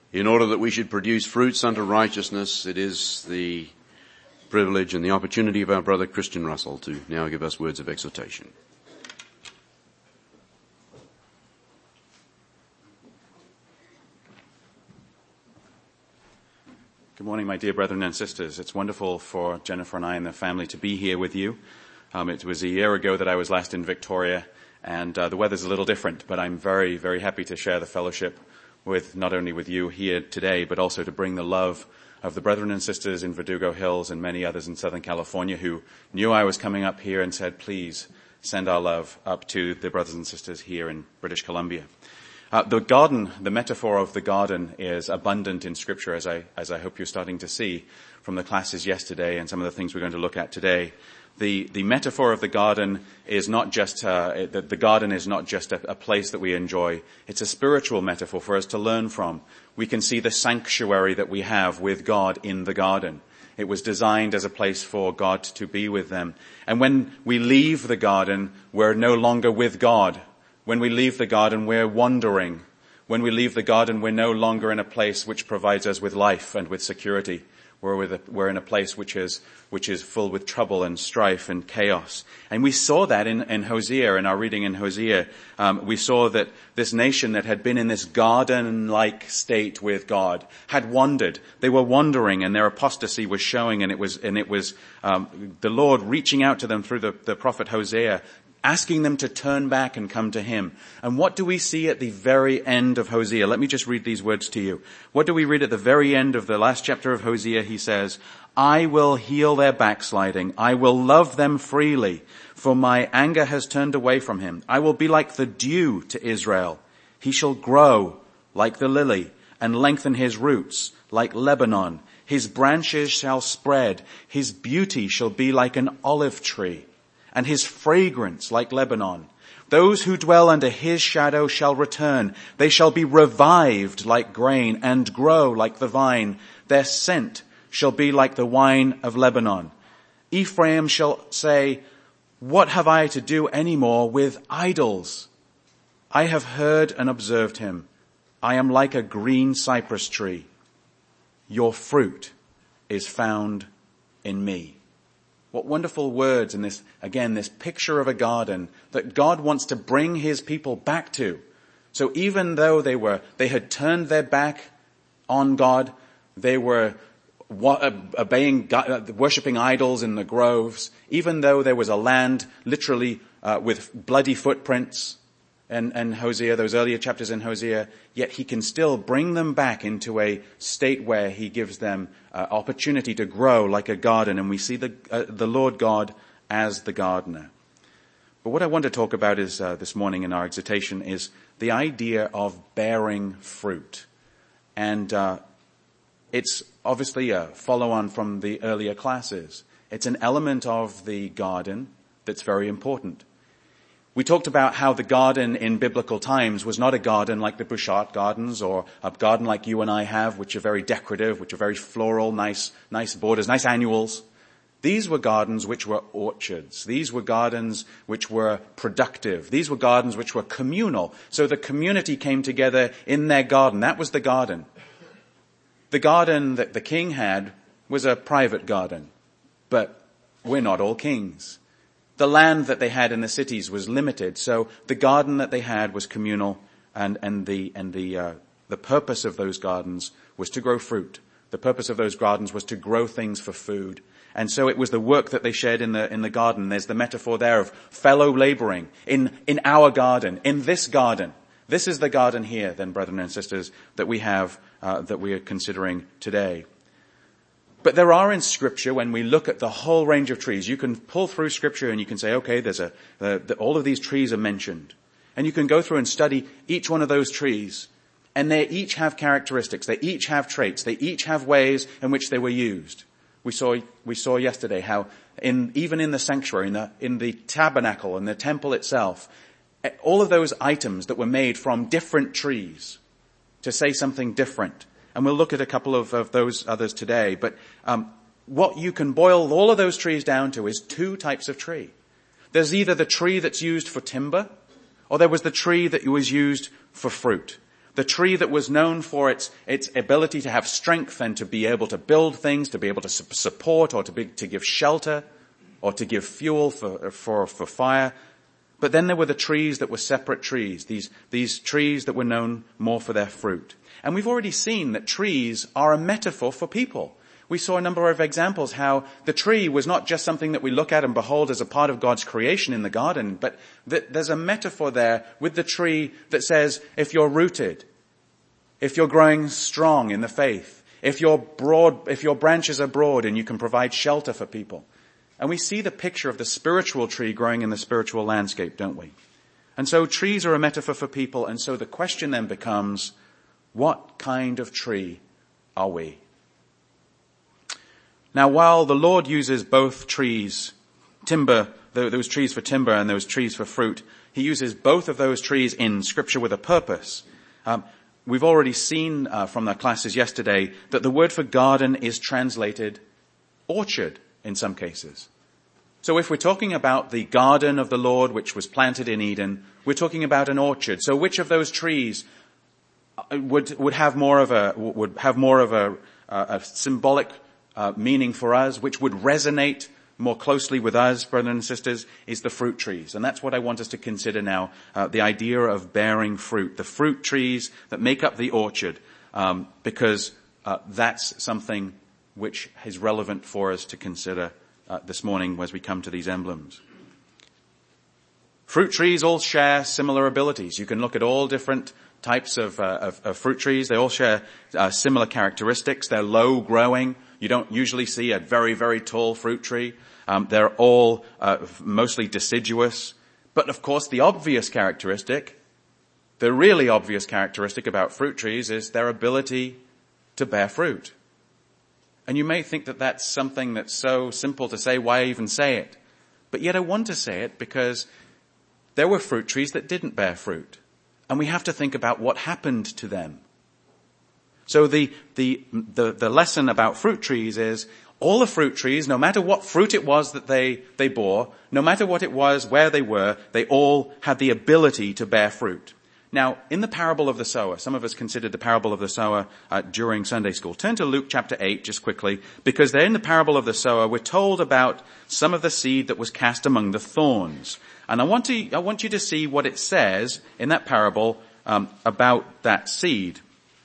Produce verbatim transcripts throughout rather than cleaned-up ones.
in order that we should produce fruits unto righteousness. It is the privilege and the opportunity of our brother Christian Russell to now give us words of exhortation. Good morning, my dear brethren and sisters. It's wonderful for Jennifer and I and the family to be here with you. Um, it was a year ago that I was last in Victoria, and uh, the weather's a little different, but I'm very, very happy to share the fellowship with not only with you here today, but also to bring the love of the brethren and sisters in Verdugo Hills and many others in Southern California who knew I was coming up here and said, please send our love up to the brothers and sisters here in British Columbia. Uh, the garden, the metaphor of the garden is abundant in Scripture, as I, as I hope you're starting to see from the classes yesterday and some of the things we're going to look at today. The, the metaphor of the garden is not just, uh, the, the garden is not just a, a place that we enjoy. It's a spiritual metaphor for us to learn from. We can see the sanctuary that we have with God in the garden. It was designed as a place for God to be with them. And when we leave the garden, we're no longer with God. When we leave the garden, we're wandering. When we leave the garden, we're no longer in a place which provides us with life and with security. We're, with a, we're in a place which is, which is full with trouble and strife and chaos. And we saw that in, in Hosea, in our reading in Hosea. Um, we saw that this nation that had been in this garden-like state with God had wandered. They were wandering, and their apostasy was showing, and it was, and it was, um, the Lord reaching out to them through the, the prophet Hosea, asking them to turn back and come to him. And what do we see at the very end of Hosea? Let me just read these words to you. What do we read at the very end of the last chapter of Hosea? He says, I will heal their backsliding. I will love them freely, for my anger has turned away from him. I will be like the dew to Israel. He shall grow like the lily and lengthen his roots like Lebanon. His branches shall spread. His beauty shall be like an olive tree, and his fragrance like Lebanon. Those who dwell under his shadow shall return. They shall be revived like grain and grow like the vine. Their scent shall be like the wine of Lebanon. Ephraim shall say, what have I to do any more with idols? I have heard and observed him. I am like a green cypress tree. Your fruit is found in me. What wonderful words in this, again, this picture of a garden that God wants to bring his people back to. So even though they were, they had turned their back on God, they were obeying, worshipping idols in the groves, even though there was a land literally uh, with bloody footprints, and, and Hosea, those earlier chapters in Hosea, yet he can still bring them back into a state where he gives them uh, opportunity to grow like a garden, and we see the uh, the Lord God as the gardener. But what I want to talk about is uh, this morning in our exhortation is the idea of bearing fruit. And uh, it's obviously a follow-on from the earlier classes. It's an element of the garden that's very important. We talked about how the garden in biblical times was not a garden like the Bouchard gardens or a garden like you and I have, which are very decorative, which are very floral, nice, nice borders, nice annuals. These were gardens which were orchards. These were gardens which were productive. These were gardens which were communal. So the community came together in their garden. That was the garden. The garden that the king had was a private garden, but we're not all kings. The land that they had in the cities was limited, so the garden that they had was communal, and, and the, and the, uh, the purpose of those gardens was to grow fruit. The purpose of those gardens was to grow things for food. And so it was the work that they shared in the, in the garden. There's the metaphor there of fellow laboring in, in our garden, in this garden. This is the garden here, then, brethren and sisters, that we have, uh, that we are considering today. But there are in Scripture, when we look at the whole range of trees, you can pull through Scripture and you can say, okay, there's a, uh, the, all of these trees are mentioned. And you can go through and study each one of those trees. And they each have characteristics. They each have traits. They each have ways in which they were used. We saw, we saw yesterday how in, even in the sanctuary, in the, in the tabernacle and the temple itself, all of those items that were made from different trees to say something different. And we'll look at a couple of, of those others today. But um, what you can boil all of those trees down to is two types of tree. There's either the tree that's used for timber, or there was the tree that was used for fruit. The tree that was known for its, its ability to have strength and to be able to build things, to be able to su- support or to be, to give shelter or to give fuel for, for, for fire. But then there were the trees that were separate trees, these, these trees that were known more for their fruit. And we've already seen that trees are a metaphor for people. We saw a number of examples how the tree was not just something that we look at and behold as a part of God's creation in the garden, but that there's a metaphor there with the tree that says, if you're rooted, if you're growing strong in the faith, if your broad, if your branches are broad and you can provide shelter for people. And we see the picture of the spiritual tree growing in the spiritual landscape, don't we? And so trees are a metaphor for people, and so the question then becomes, what kind of tree are we? Now, while the Lord uses both trees, timber, those trees for timber and those trees for fruit, he uses both of those trees in Scripture with a purpose. Um, we've already seen uh, from the classes yesterday that the word for garden is translated orchard in some cases. So if we're talking about the garden of the Lord which was planted in Eden, we're talking about an orchard. So which of those trees would would have more of a would have more of a, a symbolic Uh, meaning for us, which would resonate more closely with us, brothers and sisters, is the fruit trees. And that's what I want us to consider now, uh, the idea of bearing fruit, the fruit trees that make up the orchard, um, because uh, that's something which is relevant for us to consider uh, this morning as we come to these emblems. Fruit trees all share similar abilities. You can look at all different types of, uh, of, of fruit trees. They all share uh, similar characteristics. They're low growing. You don't usually see a very, very tall fruit tree. Um, they're all uh, mostly deciduous. But of course, the obvious characteristic, the really obvious characteristic about fruit trees is their ability to bear fruit. And you may think that that's something that's so simple to say, why even say it? But yet I want to say it because there were fruit trees that didn't bear fruit. And we have to think about what happened to them. So the, the, the, the lesson about fruit trees is all the fruit trees, no matter what fruit it was that they, they bore, no matter what it was, where they were, they all had the ability to bear fruit. Now, in the parable of the sower, some of us considered the parable of the sower uh, during Sunday school. Turn to Luke chapter eight just quickly, because there in the parable of the sower, we're told about some of the seed that was cast among the thorns. And I want to, I want you to see what it says in that parable um, about that seed.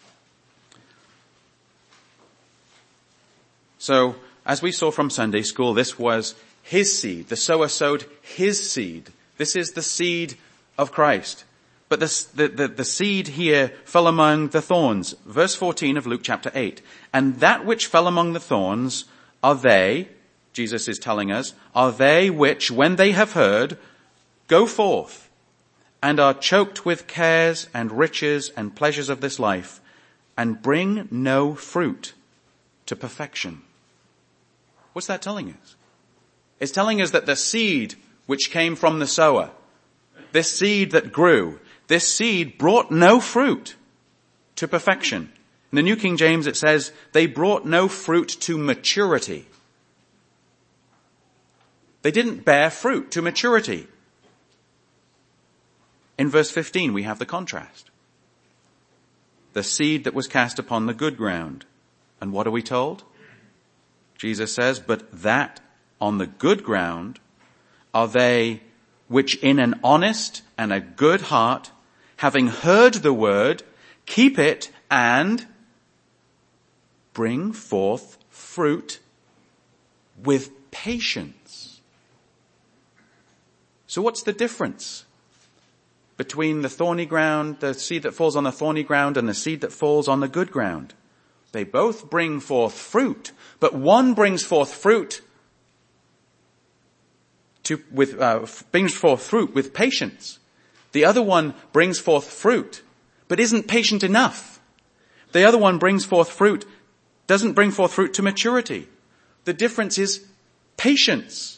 So, as we saw from Sunday school, this was his seed. The sower sowed his seed. This is the seed of Christ. But this, the, the, the seed here fell among the thorns. Verse fourteen of Luke chapter eight. And that which fell among the thorns are they, Jesus is telling us, are they which, when they have heard, go forth and are choked with cares and riches and pleasures of this life and bring no fruit to perfection. What's that telling us? It's telling us that the seed which came from the sower, this seed that grew, this seed brought no fruit to perfection. In the New King James it says, they brought no fruit to maturity. They didn't bear fruit to maturity. In verse fifteen we have the contrast. The seed that was cast upon the good ground. And what are we told? Jesus says, but that on the good ground are they which in an honest and a good heart, having heard the word, keep it and bring forth fruit with patience. So what's the difference between the thorny ground, the seed that falls on the thorny ground, and the seed that falls on the good ground? They both bring forth fruit, but one brings forth fruit to, with, uh, brings forth fruit with patience. The other one brings forth fruit, but isn't patient enough. The other one brings forth fruit, doesn't bring forth fruit to maturity. The difference is patience.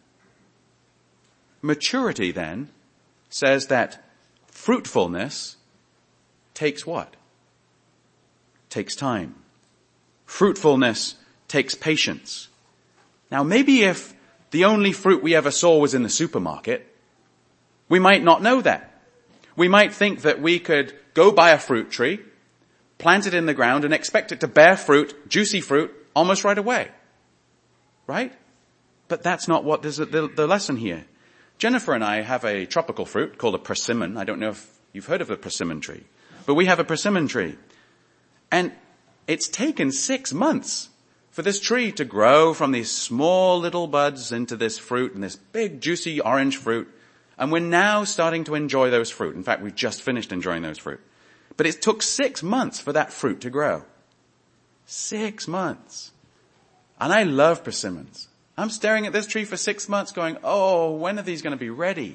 Maturity then says that fruitfulness takes what? Takes time. Fruitfulness takes patience. Now maybe if the only fruit we ever saw was in the supermarket, we might not know that. We might think that we could go buy a fruit tree, plant it in the ground, and expect it to bear fruit, juicy fruit, almost right away. Right? But that's not what is the, the lesson here. Jennifer and I have a tropical fruit called a persimmon. I don't know if you've heard of a persimmon tree, but we have a persimmon tree. And it's taken six months for this tree to grow from these small little buds into this fruit and this big juicy orange fruit. And we're now starting to enjoy those fruit. In fact, we've just finished enjoying those fruit. But it took six months for that fruit to grow. Six months. And I love persimmons. I'm staring at this tree for six months going, oh, when are these going to be ready?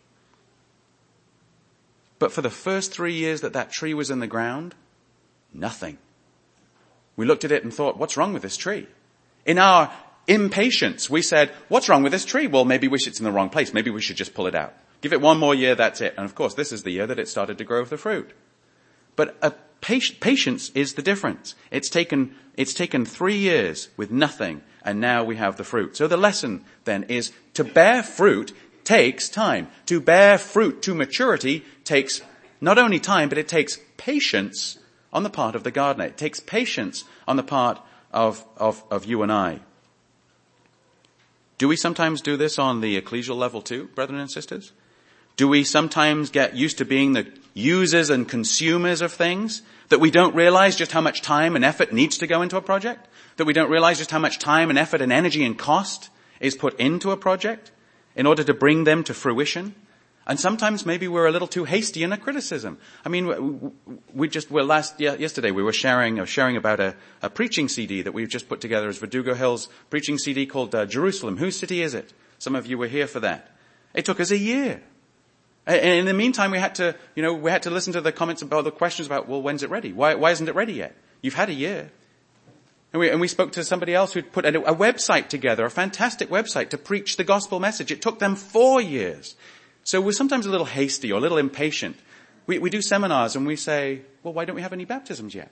But for the first three years that that tree was in the ground, nothing. We looked at it and thought, what's wrong with this tree? In our impatience, we said, what's wrong with this tree? Well, maybe we should, it's in the wrong place. Maybe we should just pull it out. Give it one more year, that's it. And of course, this is the year that it started to grow the fruit. But a patient, patience is the difference. It's taken, it's taken three years with nothing, and now we have the fruit. So the lesson then is to bear fruit takes time. To bear fruit to maturity takes not only time, but it takes patience on the part of the gardener. It takes patience on the part of, of, of you and I. Do we sometimes do this on the ecclesial level too, brethren and sisters? Do we sometimes get used to being the users and consumers of things, that we don't realize just how much time and effort needs to go into a project? That we don't realize just how much time and effort and energy and cost is put into a project in order to bring them to fruition? And sometimes maybe we're a little too hasty in a criticism. I mean, we just, well, last, yesterday we were sharing, or sharing about a, a preaching C D that we've just put together as Verdugo Hill's preaching C D called uh, Jerusalem. Whose city is it? Some of you were here for that. It took us a year. And in the meantime, we had to, you know, we had to listen to the comments about the questions about, well, when's it ready? Why, why isn't it ready yet? You've had a year. And we, and we spoke to somebody else who'd put a, a website together, a fantastic website to preach the gospel message. It took them four years. So we're sometimes a little hasty or a little impatient. We, we do seminars and we say, well, why don't we have any baptisms yet?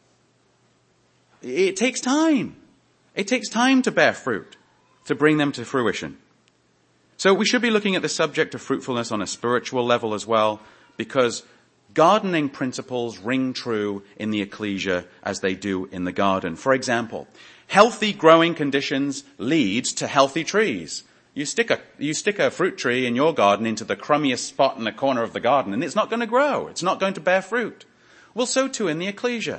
It takes time. It takes time to bear fruit, to bring them to fruition. So we should be looking at the subject of fruitfulness on a spiritual level as well, because gardening principles ring true in the ecclesia as they do in the garden. For example, healthy growing conditions leads to healthy trees. You stick a, you stick a fruit tree in your garden into the crummiest spot in the corner of the garden and it's not going to grow. It's not going to bear fruit. Well, so too in the ecclesia.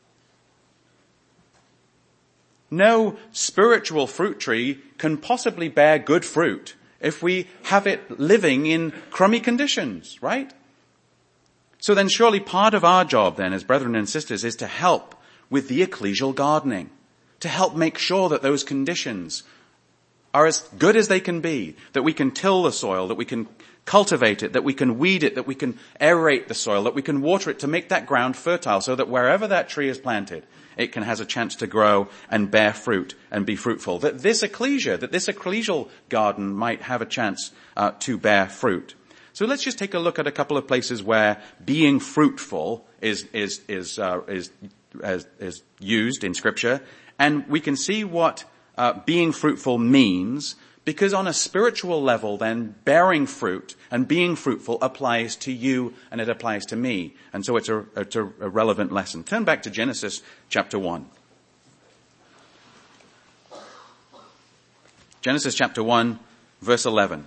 No spiritual fruit tree can possibly bear good fruit if we have it living in crummy conditions, right? So then surely part of our job then as brethren and sisters is to help with the ecclesial gardening, to help make sure that those conditions are as good as they can be, that we can till the soil, that we can cultivate it, that we can weed it, that we can aerate the soil, that we can water it to make that ground fertile so that wherever that tree is planted, it can has a chance to grow and bear fruit and be fruitful. That this ecclesia, that this ecclesial garden might have a chance uh, to bear fruit. So let's just take a look at a couple of places where being fruitful is is is uh, is, is is used in Scripture, and we can see what uh, being fruitful means. Because on a spiritual level, then, bearing fruit and being fruitful applies to you and it applies to me. And so it's a, it's a, a relevant lesson. Turn back to Genesis chapter one. Genesis chapter one, verse eleven.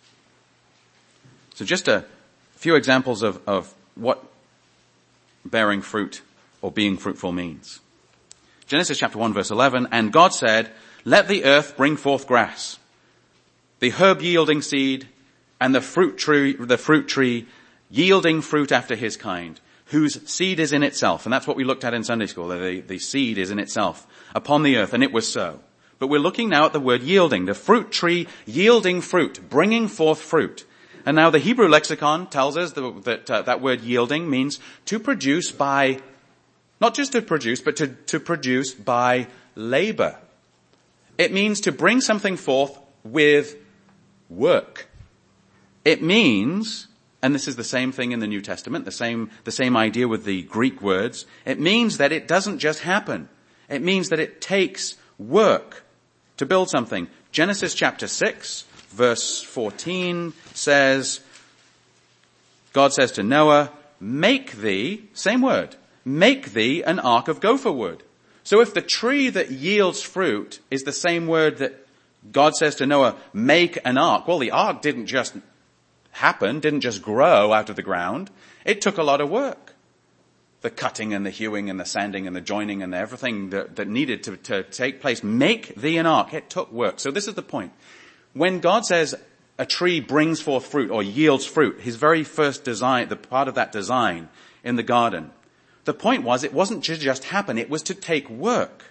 So just a few examples of, of what bearing fruit or being fruitful means. Genesis chapter one, verse eleven, and God said, "Let the earth bring forth grass, the herb yielding seed, and the fruit tree, the fruit tree yielding fruit after his kind, whose seed is in itself." And that's what we looked at in Sunday school. The, the seed is in itself upon the earth, and it was so. But we're looking now at the word yielding, the fruit tree yielding fruit, bringing forth fruit. And now the Hebrew lexicon tells us that that, uh, that word yielding means to produce by, not just to produce, but to, to produce by labor. It means to bring something forth with work. It means, and this is the same thing in the New Testament, the same, the same idea with the Greek words, it means that it doesn't just happen. It means that it takes work to build something. Genesis chapter six, verse fourteen says, God says to Noah, make thee, same word, make thee an ark of gopher wood. So if the tree that yields fruit is the same word that God says to Noah, make an ark, well, the ark didn't just happen, didn't just grow out of the ground. It took a lot of work. The cutting and the hewing and the sanding and the joining and everything that, that needed to, to take place. Make thee an ark. It took work. So this is the point. When God says a tree brings forth fruit or yields fruit, his very first design, the part of that design in the garden, the point was it wasn't to just happen, it was to take work.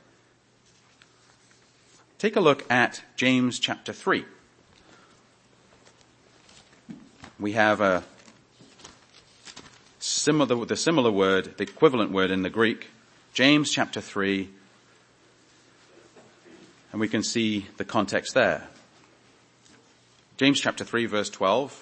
Take a look at James chapter three. We have a similar, the similar word, the equivalent word in the Greek, James chapter three, and we can see the context there. James chapter three verse twelve.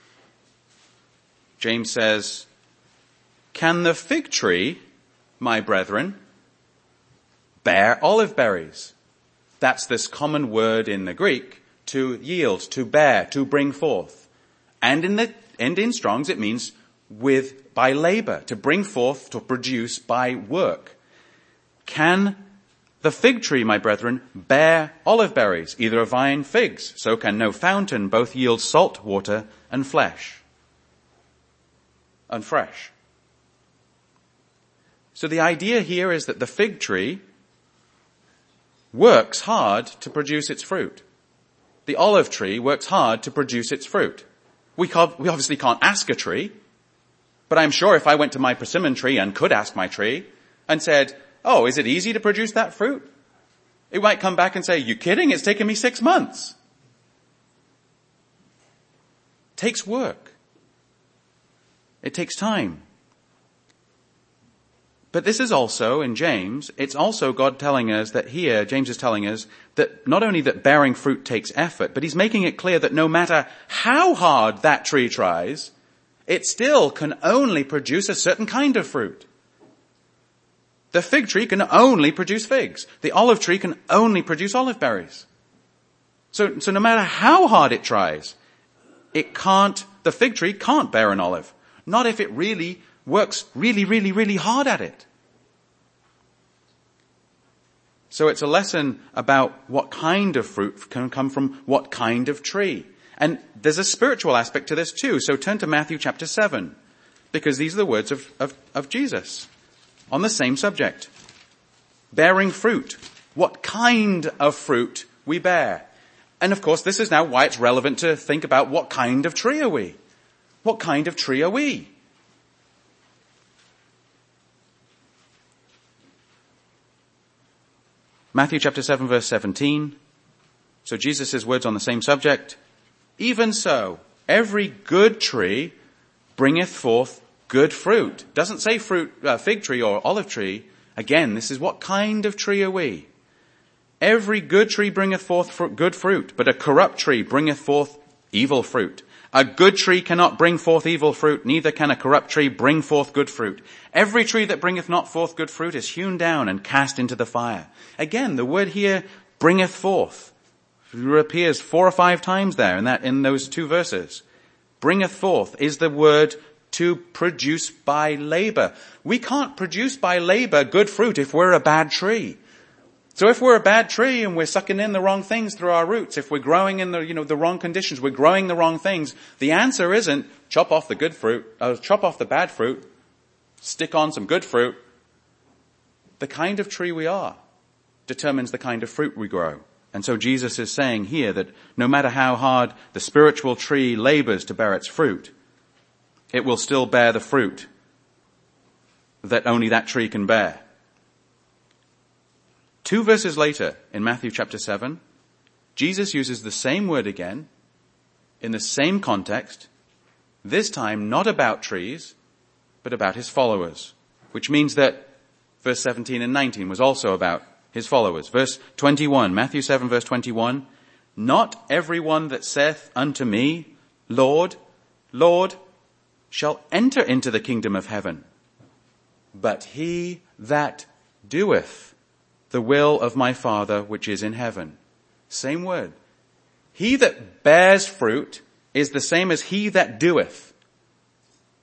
James says, can the fig tree, my brethren, bear olive berries? That's this common word in the Greek, to yield, to bear, to bring forth. And in the, and in Strong's it means with, by labor, to bring forth, to produce by work. Can the fig tree, my brethren, bear olive berries, either a vine, figs? So can no fountain both yield salt water and flesh. And fresh. So the idea here is that the fig tree works hard to produce its fruit. The olive tree works hard to produce its fruit. We, can't, we obviously can't ask a tree, but I'm sure if I went to my persimmon tree and could ask my tree and said, oh, is it easy to produce that fruit? It might come back and say, you kidding? It's taken me six months. It takes work. It takes time. But this is also, in James, it's also God telling us that here, James is telling us that not only that bearing fruit takes effort, but he's making it clear that no matter how hard that tree tries, it still can only produce a certain kind of fruit. The fig tree can only produce figs. The olive tree can only produce olive berries. So, so no matter how hard it tries, it can't, the fig tree can't bear an olive. Not if it really works really, really, really hard at it. So it's a lesson about what kind of fruit can come from what kind of tree. And there's a spiritual aspect to this too. So turn to Matthew chapter seven, because these are the words of, of, of Jesus on the same subject. Bearing fruit. What kind of fruit we bear. And of course, this is now why it's relevant to think about what kind of tree are we? What kind of tree are we? Matthew chapter seven verse seventeen. So Jesus' words on the same subject. Even so, every good tree bringeth forth good fruit. Doesn't say fruit, uh, fig tree or olive tree. Again, this is what kind of tree are we? Every good tree bringeth forth fr- good fruit, but a corrupt tree bringeth forth evil fruit. A good tree cannot bring forth evil fruit, neither can a corrupt tree bring forth good fruit. Every tree that bringeth not forth good fruit is hewn down and cast into the fire. Again, the word here, bringeth forth, appears four or five times there in that, in those two verses. Bringeth forth is the word to produce by labor. We can't produce by labor good fruit if we're a bad tree. So if we're a bad tree and we're sucking in the wrong things through our roots, if we're growing in the, you know, the wrong conditions, we're growing the wrong things, the answer isn't chop off the good fruit, uh, chop off the bad fruit, stick on some good fruit. The kind of tree we are determines the kind of fruit we grow. And so Jesus is saying here that no matter how hard the spiritual tree labors to bear its fruit, it will still bear the fruit that only that tree can bear. Two verses later, in Matthew chapter seven, Jesus uses the same word again, in the same context, this time not about trees, but about his followers, which means that verse seventeen and nineteen was also about his followers. Verse twenty-one, Matthew seven verse twenty-one, not everyone that saith unto me, Lord, Lord, shall enter into the kingdom of heaven, but he that doeth the will of my Father which is in heaven. Same word. He that bears fruit is the same as he that doeth.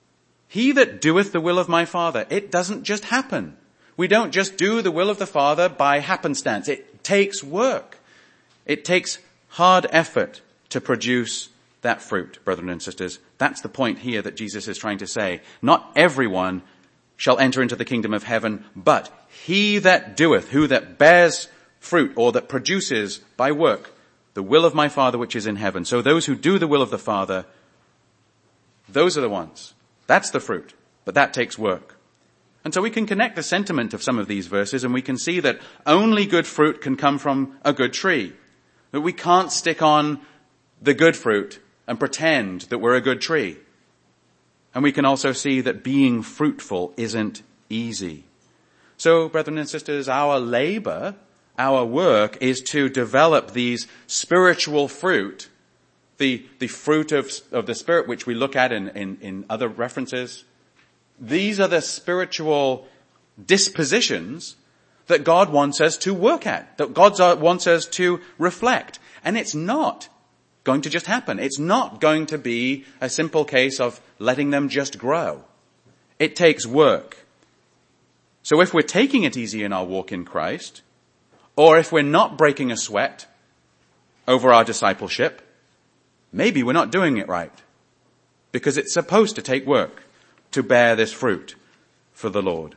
He that doeth the will of my Father. It doesn't just happen. We don't just do the will of the Father by happenstance. It takes work. It takes hard effort to produce that fruit, brethren and sisters. That's the point here that Jesus is trying to say. Not everyone shall enter into the kingdom of heaven, but he that doeth, who that bears fruit, or that produces by work the will of my Father which is in heaven. So those who do the will of the Father, those are the ones. That's the fruit. But that takes work. And so we can connect the sentiment of some of these verses, and we can see that only good fruit can come from a good tree. That we can't stick on the good fruit and pretend that we're a good tree. And we can also see that being fruitful isn't easy. So, brethren and sisters, our labor, our work is to develop these spiritual fruit, the, the fruit of, of the Spirit, which we look at in, in, in other references. These are the spiritual dispositions that God wants us to work at, that God wants us to reflect. And it's not going to just happen. It's not going to be a simple case of letting them just grow. It takes work. So if we're taking it easy in our walk in Christ, or if we're not breaking a sweat over our discipleship, maybe we're not doing it right. Because it's supposed to take work to bear this fruit for the Lord.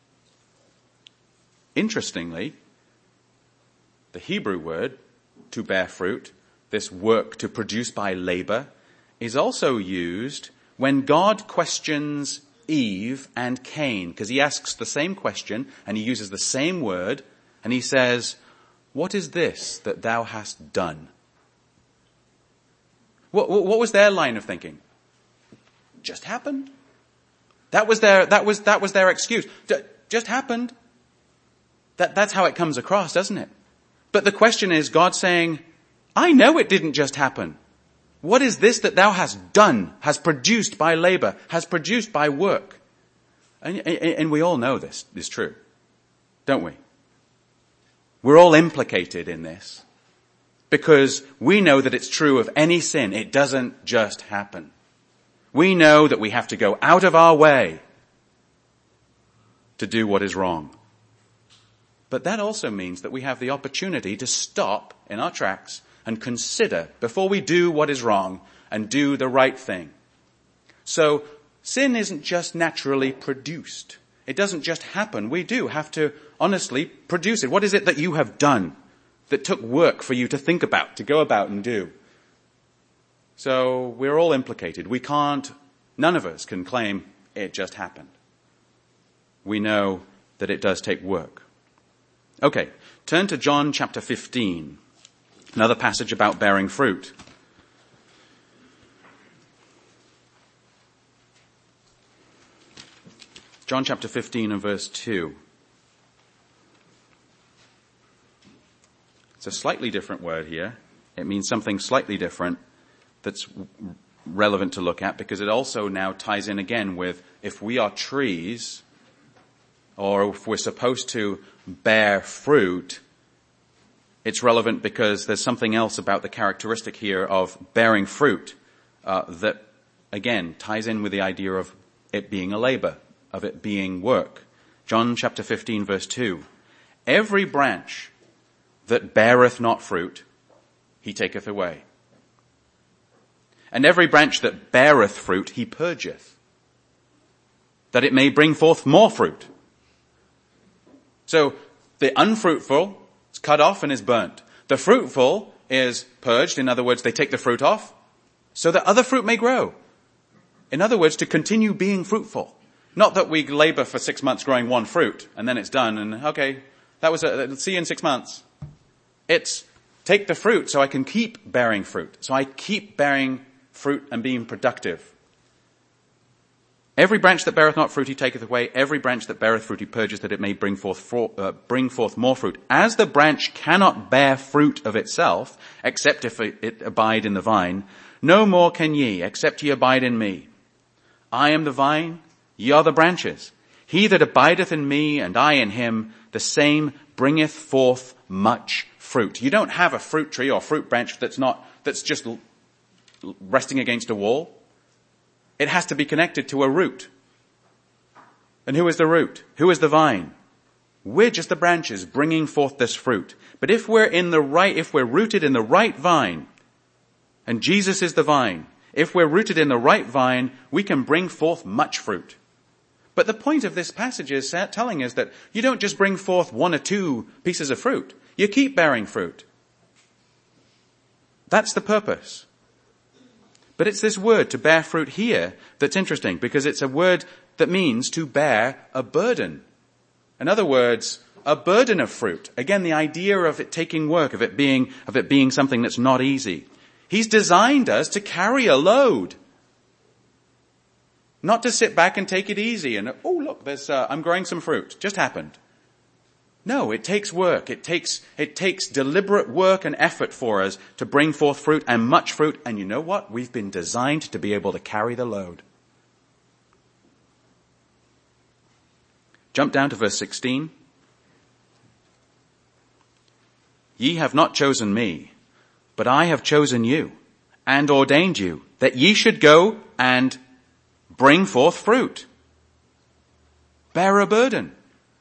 Interestingly, the Hebrew word to bear fruit, this work to produce by labor, is also used when God questions Eve and Cain, because he asks the same question and he uses the same word, and he says, "What is this that thou hast done?" What, what was their line of thinking? Just happened. That was their, that was, that was their excuse. Just happened. That, that's how it comes across, doesn't it? But the question is, God saying, I know it didn't just happen. What is this that thou hast done, has produced by labor, has produced by work? And, and, and we all know this is true, don't we? We're all implicated in this because we know that it's true of any sin. It doesn't just happen. We know that we have to go out of our way to do what is wrong. But that also means that we have the opportunity to stop in our tracks and consider before we do what is wrong and do the right thing. So sin isn't just naturally produced. It doesn't just happen. We do have to honestly produce it. What is it that you have done that took work for you to think about, to go about and do? So we're all implicated. We can't, none of us can claim it just happened. We know that it does take work. Okay, turn to John chapter fifteen. Another passage about bearing fruit. John chapter fifteen and verse two. It's a slightly different word here. It means something slightly different that's relevant to look at because it also now ties in again with if we are trees or if we're supposed to bear fruit. It's relevant because there's something else about the characteristic here of bearing fruit uh, that, again, ties in with the idea of it being a labor, of it being work. John chapter fifteen, verse two. Every branch that beareth not fruit, he taketh away. And every branch that beareth fruit, he purgeth, that it may bring forth more fruit. So the unfruitful is cut off and is burnt. The fruitful is purged. In other words, they take the fruit off so that other fruit may grow. In other words, to continue being fruitful. Not that we labor for six months growing one fruit and then it's done and okay, that was a, see you in six months. It's take the fruit so I can keep bearing fruit. So I keep bearing fruit and being productive. Every branch that beareth not fruit he taketh away. Every branch that beareth fruit he purges that it may bring forth for, uh, bring forth more fruit. As the branch cannot bear fruit of itself, except if it, it abide in the vine, no more can ye, except ye abide in me. I am the vine, ye are the branches. He that abideth in me and I in him, the same bringeth forth much fruit. You don't have a fruit tree or fruit branch that's not, that's just resting against a wall. It has to be connected to a root. And who is the root? Who is the vine? We're just the branches bringing forth this fruit. But if we're in the right, if we're rooted in the right vine, and Jesus is the vine, if we're rooted in the right vine, we can bring forth much fruit. But the point of this passage is telling us that you don't just bring forth one or two pieces of fruit. You keep bearing fruit. That's the purpose. But it's this word, to bear fruit here, that's interesting, because it's a word that means to bear a burden. In other words, a burden of fruit. Again, the idea of it taking work, of it being, of it being something that's not easy. He's designed us to carry a load. Not to sit back and take it easy and, oh look, there's, uh, I'm growing some fruit. Just happened. No, it takes work. It takes, it takes deliberate work and effort for us to bring forth fruit, and much fruit. And you know what? We've been designed to be able to carry the load. Jump down to verse sixteen. Ye have not chosen me, but I have chosen you and ordained you that ye should go and bring forth fruit. Bear a burden.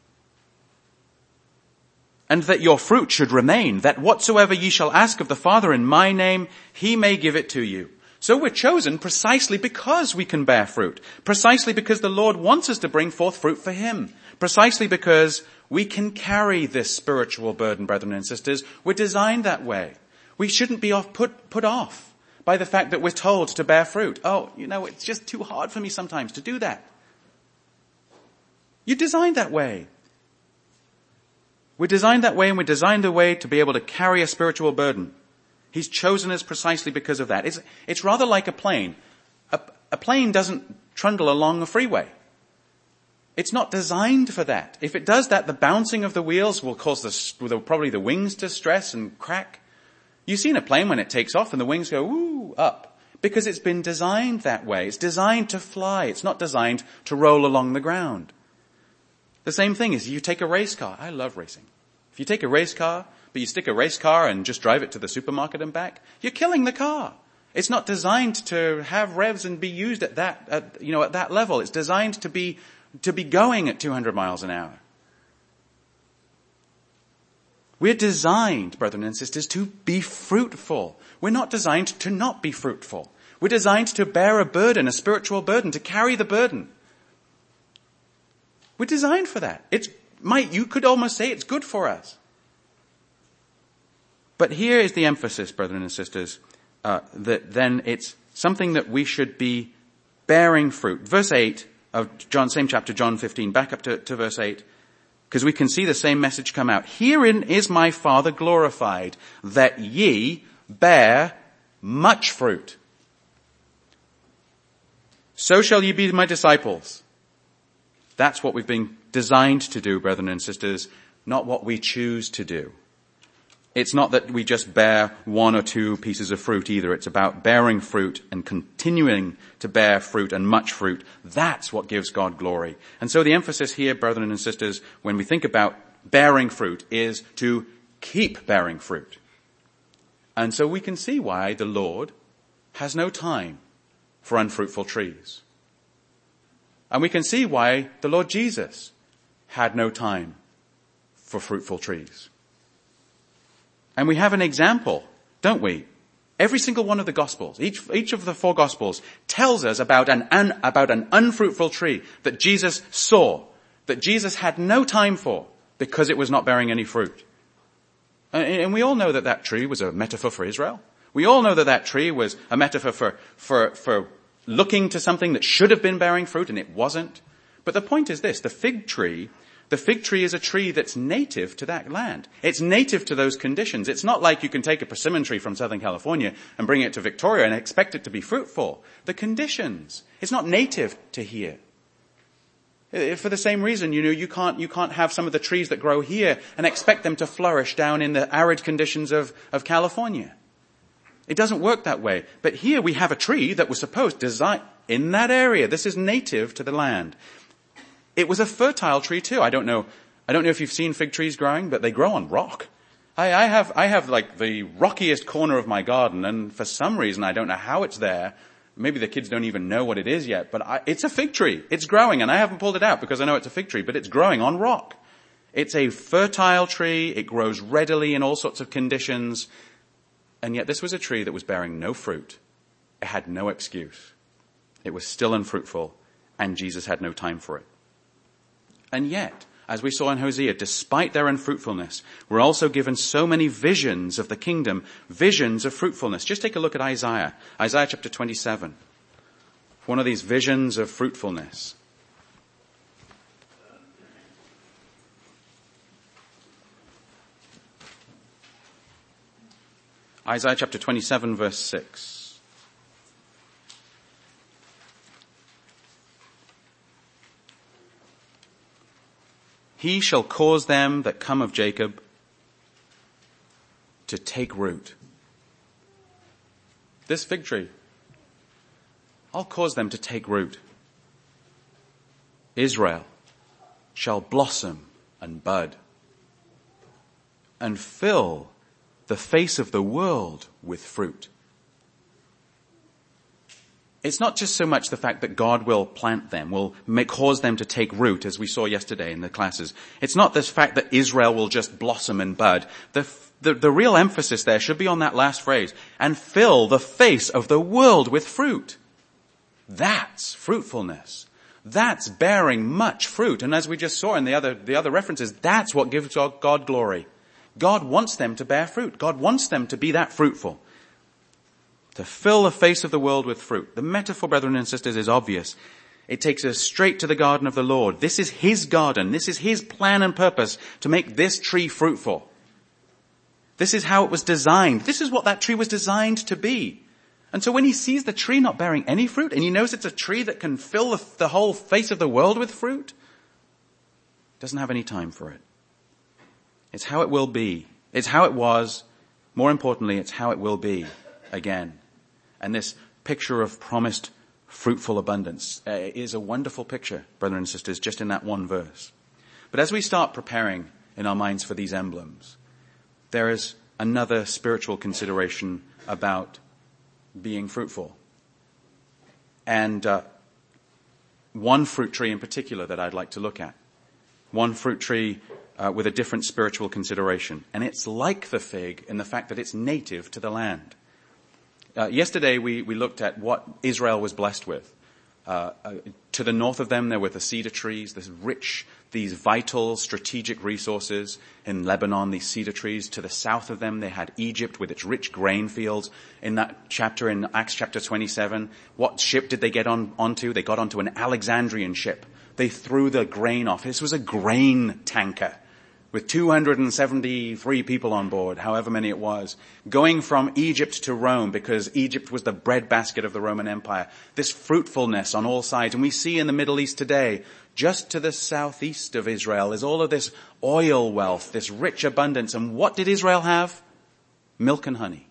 And that your fruit should remain, that whatsoever ye shall ask of the Father in my name, he may give it to you. So we're chosen precisely because we can bear fruit. Precisely because the Lord wants us to bring forth fruit for him. Precisely because we can carry this spiritual burden, brethren and sisters. We're designed that way. We shouldn't be off, put, put off by the fact that we're told to bear fruit. Oh, you know, it's just too hard for me sometimes to do that. You're designed that way. We're designed that way, and we're designed the way to be able to carry a spiritual burden. He's chosen us precisely because of that. It's, it's rather like a plane. A, a plane doesn't trundle along a freeway. It's not designed for that. If it does that, the bouncing of the wheels will cause the, probably the wings to stress and crack. You've seen a plane when it takes off and the wings go, woo, up. Because it's been designed that way. It's designed to fly. It's not designed to roll along the ground. The same thing is you take a race car. I love racing. If you take a race car, but you stick a race car and just drive it to the supermarket and back, you're killing the car. It's not designed to have revs and be used at that, at, you know, at that level. It's designed to be, to be going at two hundred miles an hour. We're designed, brethren and sisters, to be fruitful. We're not designed to not be fruitful. We're designed to bear a burden, a spiritual burden, to carry the burden. We're designed for that. It's might, you could almost say it's good for us. But here is the emphasis, brethren and sisters, uh, that then it's something that we should be bearing fruit. Verse eight of John, same chapter, John fifteen, back up to, to verse eight, because we can see the same message come out. Herein is my Father glorified, that ye bear much fruit. So shall ye be my disciples. That's what we've been designed to do, brethren and sisters, not what we choose to do. It's not that we just bear one or two pieces of fruit either. It's about bearing fruit and continuing to bear fruit and much fruit. That's what gives God glory. And so the emphasis here, brethren and sisters, when we think about bearing fruit, is to keep bearing fruit. And so we can see why the Lord has no time for unfruitful trees. And we can see why the Lord Jesus had no time for fruitful trees. And we have an example, don't we? Every single one of the Gospels, each, each of the four Gospels tells us about an, un, about an unfruitful tree that Jesus saw, that Jesus had no time for because it was not bearing any fruit. And, and we all know that that tree was a metaphor for Israel. We all know that that tree was a metaphor for, for, for looking to something that should have been bearing fruit and it wasn't. But the point is this, the fig tree, the fig tree is a tree that's native to that land. It's native to those conditions. It's not like you can take a persimmon tree from Southern California and bring it to Victoria and expect it to be fruitful. The conditions, it's not native to here. For the same reason, you know, you can't, you can't have some of the trees that grow here and expect them to flourish down in the arid conditions of, of California. It doesn't work that way. But here we have a tree that was supposed to design in that area. This is native to the land. It was a fertile tree too. I don't know, I don't know if you've seen fig trees growing, but they grow on rock. I, I have, I have like the rockiest corner of my garden, and for some reason, I don't know how it's there, maybe the kids don't even know what it is yet, but I, it's a fig tree. It's growing, and I haven't pulled it out because I know it's a fig tree, but it's growing on rock. It's a fertile tree. It grows readily in all sorts of conditions. And yet this was a tree that was bearing no fruit. It had no excuse. It was still unfruitful, and Jesus had no time for it. And yet, as we saw in Hosea, despite their unfruitfulness, we're also given so many visions of the kingdom, visions of fruitfulness. Just take a look at Isaiah, Isaiah chapter twenty-seven. One of these visions of fruitfulness. Isaiah chapter twenty-seven, verse six. He shall cause them that come of Jacob to take root. This fig tree, I'll cause them to take root. Israel shall blossom and bud and fill the face of the world with fruit. It's not just so much the fact that God will plant them, will make, cause them to take root, as we saw yesterday in the classes. It's not this fact that Israel will just blossom and bud. The, the, the real emphasis there should be on that last phrase, and fill the face of the world with fruit. That's fruitfulness. That's bearing much fruit. And as we just saw in the other, the other references, that's what gives God glory. God wants them to bear fruit. God wants them to be that fruitful. To fill the face of the world with fruit. The metaphor, brethren and sisters, is obvious. It takes us straight to the garden of the Lord. This is his garden. This is his plan and purpose to make this tree fruitful. This is how it was designed. This is what that tree was designed to be. And so when he sees the tree not bearing any fruit, and he knows it's a tree that can fill the, the whole face of the world with fruit, doesn't have any time for it. It's how it will be. It's how it was. More importantly, it's how it will be again. And this picture of promised fruitful abundance uh, is a wonderful picture, brothers and sisters, just in that one verse. But as we start preparing in our minds for these emblems, there is another spiritual consideration about being fruitful. And uh, one fruit tree in particular that I'd like to look at. One fruit tree uh, with a different spiritual consideration. And it's like the fig in the fact that it's native to the land. Uh, yesterday we, we looked at what Israel was blessed with. Uh, uh, to the north of them there were the cedar trees, this rich, these vital strategic resources in Lebanon, these cedar trees. To the south of them they had Egypt with its rich grain fields. In that chapter, in Acts chapter twenty-seven, what ship did they get on onto? They got onto an Alexandrian ship. They threw the grain off. This was a grain tanker with two hundred seventy-three people on board, however many it was, going from Egypt to Rome because Egypt was the breadbasket of the Roman Empire. This fruitfulness on all sides. And we see in the Middle East today, just to the southeast of Israel, is all of this oil wealth, this rich abundance. And what did Israel have? Milk and honey.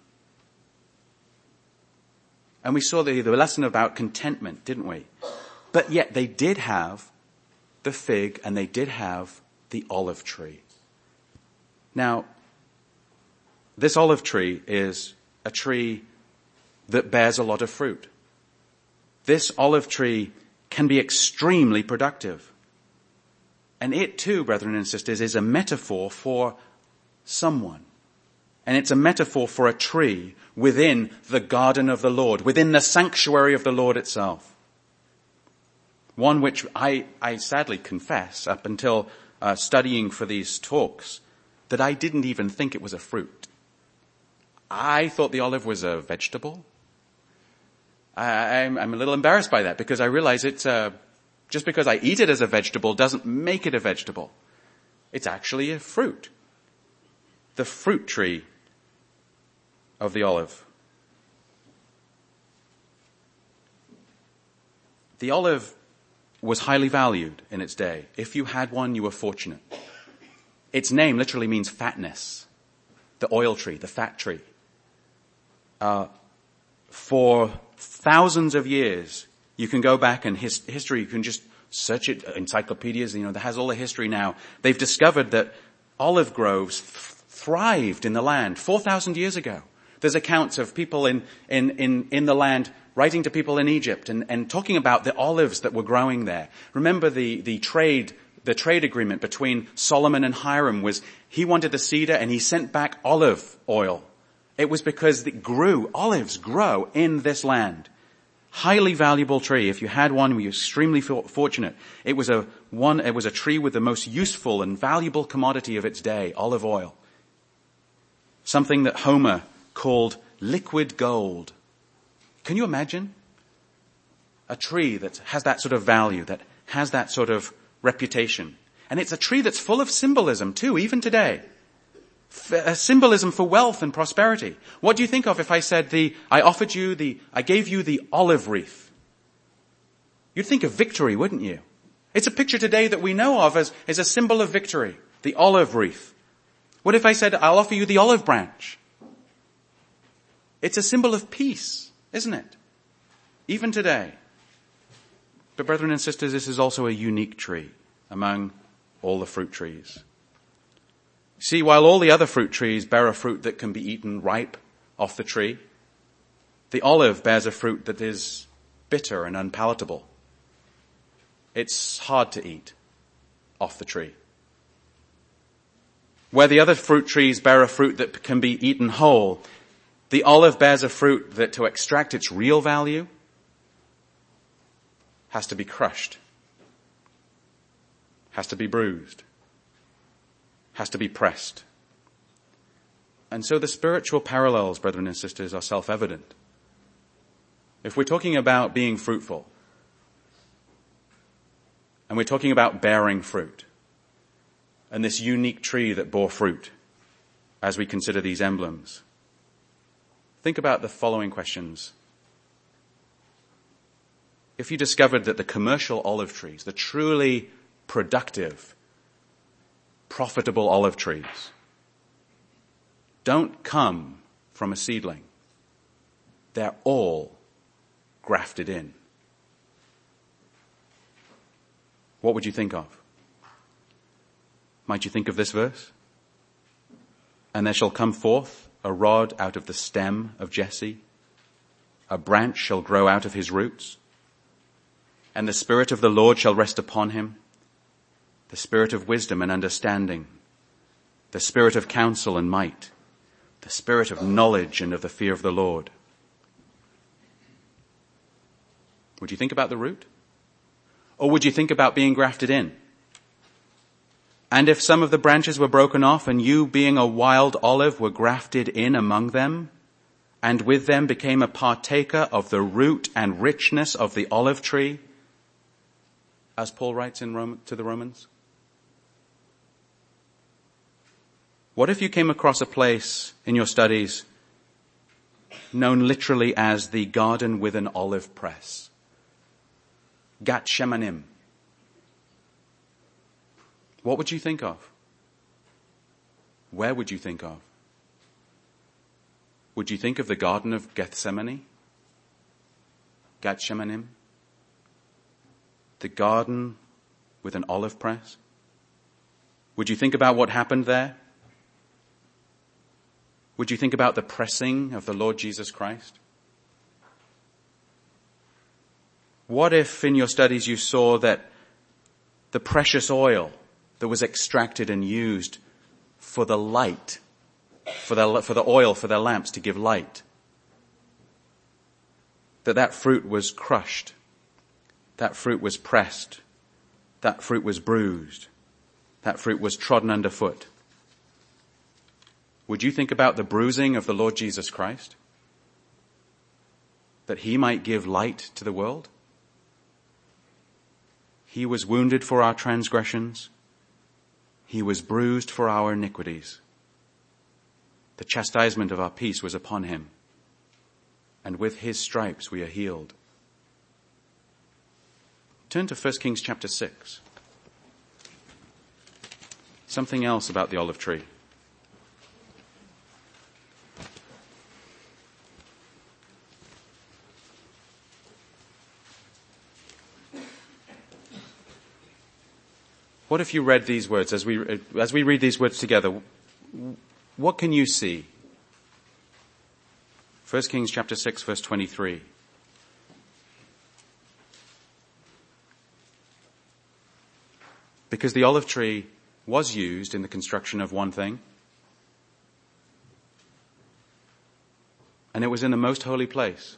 And we saw the, the lesson about contentment, didn't we? But yet they did have the fig and they did have the olive tree. Now, this olive tree is a tree that bears a lot of fruit. This olive tree can be extremely productive. And it too, brethren and sisters, is a metaphor for someone. And it's a metaphor for a tree within the garden of the Lord, within the sanctuary of the Lord itself. One which I, I sadly confess, up until uh, studying for these talks, that I didn't even think it was a fruit. I thought the olive was a vegetable. I, I'm, I'm a little embarrassed by that because I realize it's uh, just because I eat it as a vegetable doesn't make it a vegetable. It's actually a fruit. The fruit tree of the olive. The olive was highly valued in its day. If you had one, you were fortunate. Its name literally means fatness. The oil tree, the fat tree. Uh, for thousands of years, you can go back and his, history, you can just search it, encyclopedias, you know, that has all the history now. They've discovered that olive groves th- thrived in the land four thousand years ago. There's accounts of people in, in, in, in the land writing to people in Egypt and, and talking about the olives that were growing there. Remember the, the trade, the trade agreement between Solomon and Hiram was he wanted the cedar and he sent back olive oil. It was because it grew, olives grow in this land. Highly valuable tree. If you had one, we were extremely fortunate. It was a one, it was a tree with the most useful and valuable commodity of its day, olive oil. Something that Homer called liquid gold. Can you imagine? A tree that has that sort of value, that has that sort of reputation. And it's a tree that's full of symbolism too, even today. A symbolism for wealth and prosperity. What do you think of if I said the, I offered you the, I gave you the olive wreath? You'd think of victory, wouldn't you? It's a picture today that we know of as, as a symbol of victory. The olive wreath. What if I said, I'll offer you the olive branch? It's a symbol of peace, isn't it? Even today. But brethren and sisters, this is also a unique tree among all the fruit trees. See, while all the other fruit trees bear a fruit that can be eaten ripe off the tree, the olive bears a fruit that is bitter and unpalatable. It's hard to eat off the tree. Where the other fruit trees bear a fruit that can be eaten whole, the olive bears a fruit that to extract its real value has to be crushed, has to be bruised, has to be pressed. And so the spiritual parallels, brethren and sisters, are self-evident. If we're talking about being fruitful, and we're talking about bearing fruit, and this unique tree that bore fruit, as we consider these emblems, think about the following questions. If you discovered that the commercial olive trees, the truly productive, profitable olive trees, don't come from a seedling, they're all grafted in, what would you think of? Might you think of this verse? And there shall come forth a rod out of the stem of Jesse, a branch shall grow out of his roots, and the Spirit of the Lord shall rest upon him, the Spirit of wisdom and understanding, the Spirit of counsel and might, the Spirit of knowledge and of the fear of the Lord. Would you think about the root? Or would you think about being grafted in? And if some of the branches were broken off and you, being a wild olive, were grafted in among them, and with them became a partaker of the root and richness of the olive tree, as Paul writes in Rome, to the Romans? What if you came across a place in your studies known literally as the garden with an olive press? Gat Shemanim. What would you think of? Where would you think of? Would you think of the Garden of Gethsemane? Gat Shemanim? The garden with an olive press? Would you think about what happened there? Would you think about the pressing of the Lord Jesus Christ? What if in your studies you saw that the precious oil that was extracted and used for the light, for the, for the oil, for their lamps to give light, that that fruit was crushed, that fruit was pressed, that fruit was bruised, that fruit was trodden underfoot? Would you think about the bruising of the Lord Jesus Christ? That he might give light to the world? He was wounded for our transgressions. He was bruised for our iniquities. The chastisement of our peace was upon him, and with his stripes we are healed. Turn to First Kings chapter six. Something else about the olive tree. What if you read these words, as we, as we read these words together, what can you see? First Kings chapter six, verse twenty-three. Because the olive tree was used in the construction of one thing, and it was in the most holy place.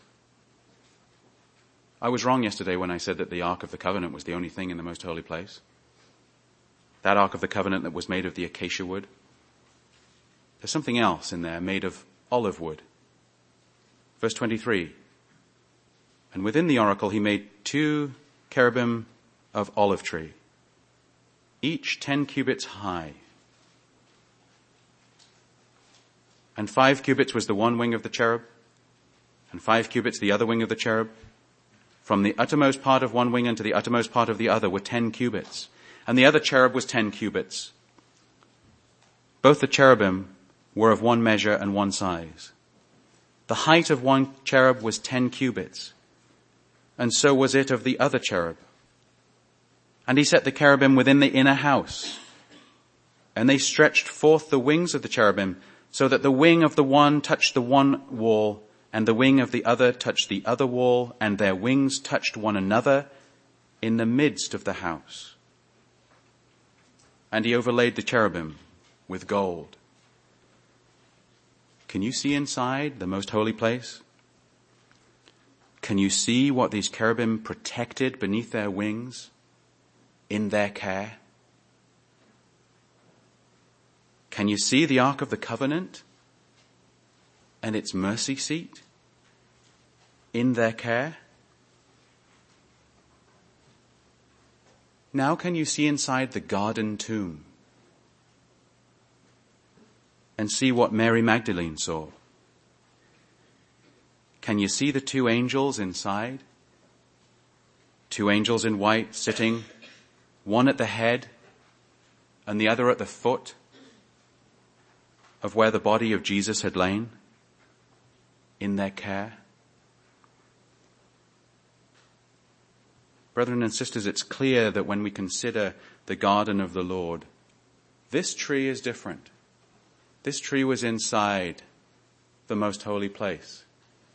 I was wrong yesterday when I said that the Ark of the Covenant was the only thing in the most holy place. That Ark of the Covenant that was made of the acacia wood. There's something else in there made of olive wood. Verse twenty-three. And within the oracle he made two cherubim of olive tree, each ten cubits high. And five cubits was the one wing of the cherub, and five cubits the other wing of the cherub. From the uttermost part of one wing unto the uttermost part of the other were ten cubits. And the other cherub was ten cubits. Both the cherubim were of one measure and one size. The height of one cherub was ten cubits, and so was it of the other cherub. And he set the cherubim within the inner house, and they stretched forth the wings of the cherubim, so that the wing of the one touched the one wall, and the wing of the other touched the other wall, and their wings touched one another in the midst of the house. And he overlaid the cherubim with gold. Can you see inside the most holy place? Can you see what these cherubim protected beneath their wings in their care? Can you see the Ark of the Covenant and its mercy seat in their care? Now can you see inside the garden tomb and see what Mary Magdalene saw? Can you see the two angels inside? Two angels in white sitting, one at the head and the other at the foot of where the body of Jesus had lain, in their care. Brethren and sisters, it's clear that when we consider the garden of the Lord, this tree is different. This tree was inside the most holy place.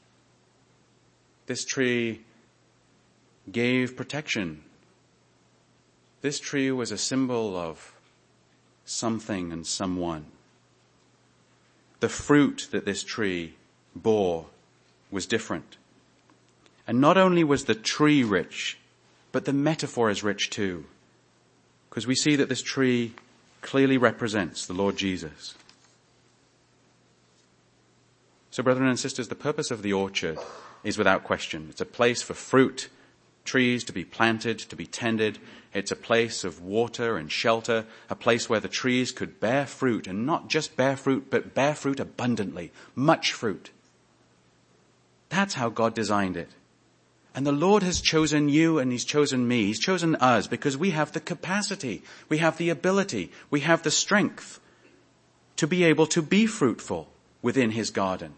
This tree gave protection. This tree was a symbol of something and someone. The fruit that this tree bore was different. And not only was the tree rich, but the metaphor is rich too, because we see that this tree clearly represents the Lord Jesus. So, brethren and sisters, the purpose of the orchard is without question. It's a place for fruit trees to be planted, to be tended. It's a place of water and shelter, a place where the trees could bear fruit, and not just bear fruit, but bear fruit abundantly, much fruit. That's how God designed it. And the Lord has chosen you and he's chosen me. He's chosen us because we have the capacity, we have the ability, we have the strength to be able to be fruitful within his garden.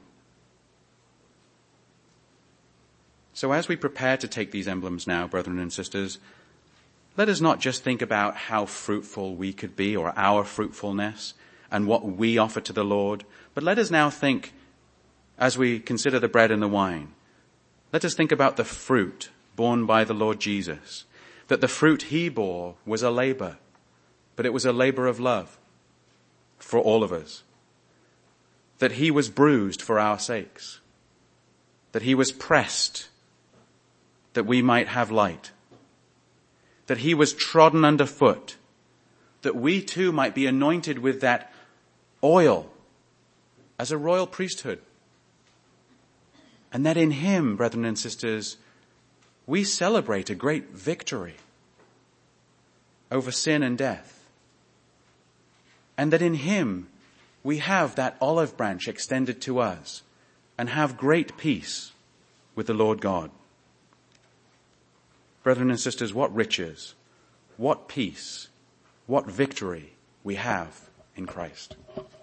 So as we prepare to take these emblems now, brethren and sisters, let us not just think about how fruitful we could be or our fruitfulness and what we offer to the Lord, but let us now think, as we consider the bread and the wine, let us think about the fruit borne by the Lord Jesus, that the fruit he bore was a labor, but it was a labor of love for all of us, that he was bruised for our sakes, that he was pressed that we might have light, that he was trodden underfoot, that we too might be anointed with that oil as a royal priesthood. And that in him, brethren and sisters, we celebrate a great victory over sin and death. And that in him we have that olive branch extended to us and have great peace with the Lord God. Brethren and sisters, what riches, what peace, what victory we have in Christ.